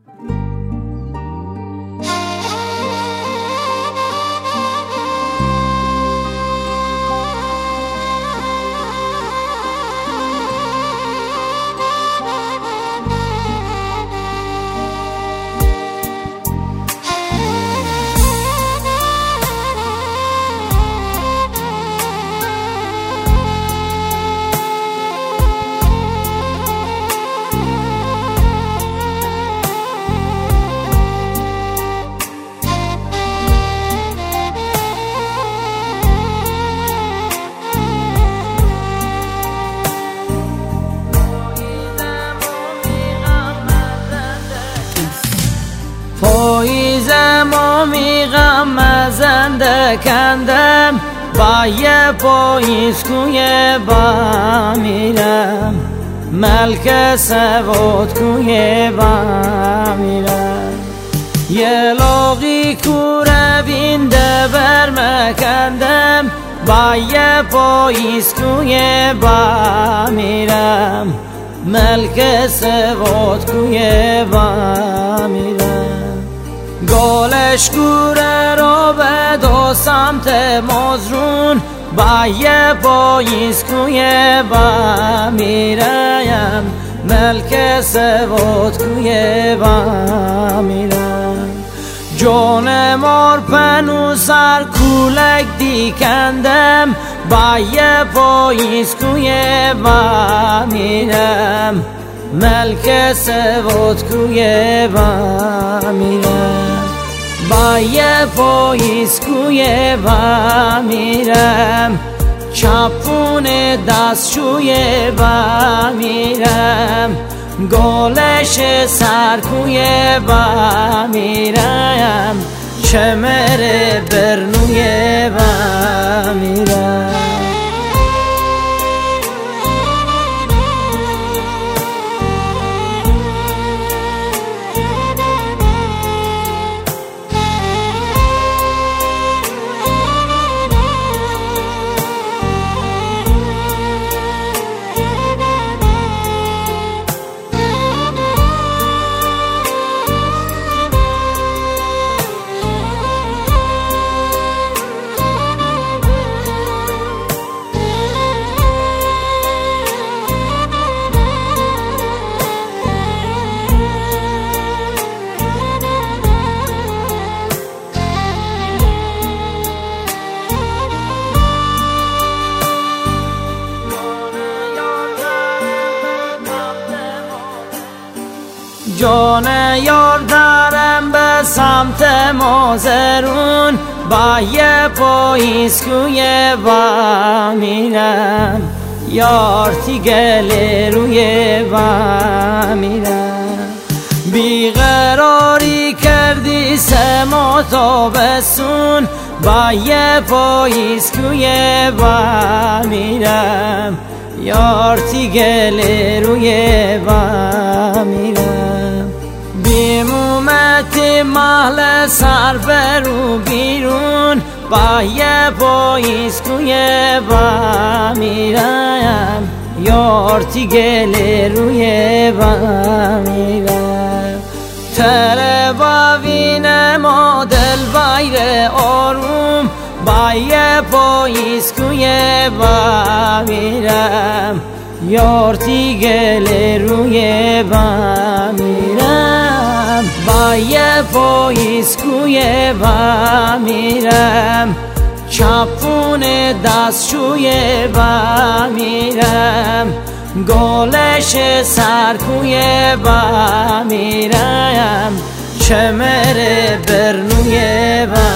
پاییزم و میغم مزنده کندم، با یه پاییز کوی با میرم، ملک سواد کوی با میرم. یه لاغی کوره بینده برمکندم، با یه پاییز کوی با میرم، ملک سواد کوی با میرم. گلش کوره رو به دو سمت مزرون، با یه پاییز کوی با میرم، ملک سواد کوی با میرم. جون مار پنو سر کولک دیکندم، با یه پاییز کوی با میرم، ملک سواد کوی با میرم. با یه پاییز کوی با میرم، چپون دستشوی با میرم، گلش سر کوی با میرم، چمر برنوی با میرم. جان یار دارم به سمت مازرون، با یه پاییز کوی با میرم، یار تیگل روی با میرم. بیقراری کردی سما تابستون، با یه پاییز کوی با میرم، یار تیگل روی با میرم. بیمومت محل سر برو بیرون، با یه پاییز کوی با میرم، یار تیگل روی با میرم. تر باوین ما دل بایر آروم، با یه پاییز کوی با میرم، یار تیگل روی با میرم. با یه پاییز کوی با میرم، چپون دستشوی با میرم، گلش سر کوی با میرم، چمر برنوی با